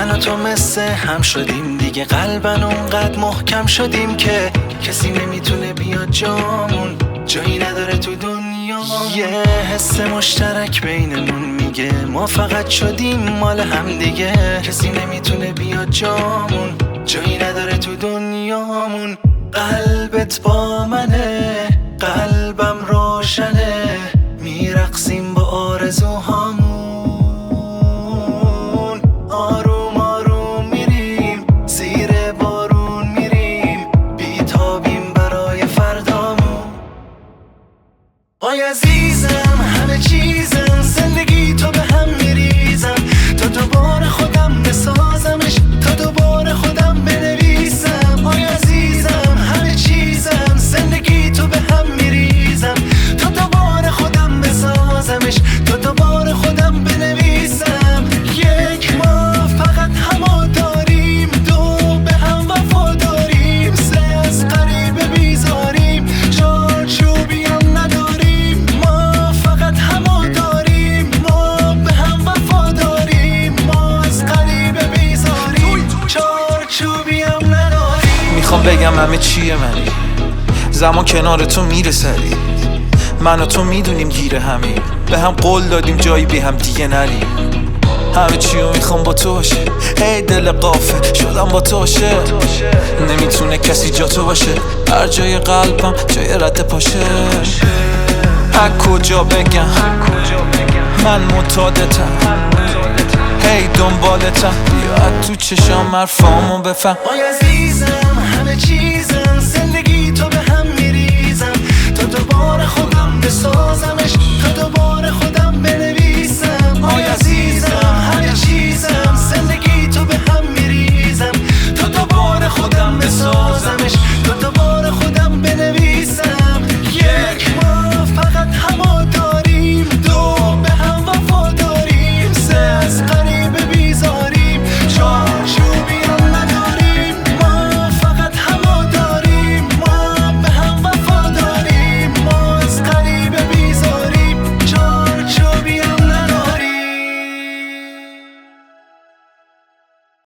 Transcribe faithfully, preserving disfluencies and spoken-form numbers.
من و تو مثل هم شدیم دیگه، قلبن اونقدر محکم شدیم که کسی نمیتونه بیاد جامون، جایی نداره تو دنیا. یه حس مشترک بینمون میگه ما فقط شدیم مال هم دیگه، کسی نمیتونه بیاد جامون، جایی نداره تو دنیامون. قلبت با منه، قلبم روشنه، میرقصیم با آرزوهامون. آروم آروم میریم زیر بارون، میریم بیتابیم برای فردامون. آی عزیزم همه چیزم، زندگی تو به هم میریزم، تا دوباره خودم بسازمش، تا دوباره خودم بنویسم. آی عزیزم همه چیزم، زندگی تو به هم میریزم، تا دوباره خودم بسازمش، تا دوباره خودم بنویسم. یک ما فقط همو داریم، دو به هم وفا داریم، سه از غریبه بیزاریم، چهار چوبی هم نداریم. ما فقط همو داریم، ما به هم وفا داریم، ما از غریبه بیزاریم، چهار چوبی هم نداریم. میخوام بگم همه چیه منی، زمان کنار تو میره سری، من و تو میدونیم گیره همیم، به هم قول دادیم جایی بی هم دیگه نریم. همه چیو میخوام با تو باشه، هی دل قافه شدم با تو باشه، نمیتونه کسی جا تو باشه، هر جای قلبم جای رد پاشه. از کجا بگم من معتادتم، هی دنبالتم، بیا تو چشام حرفامو بفهم. آی عزیزم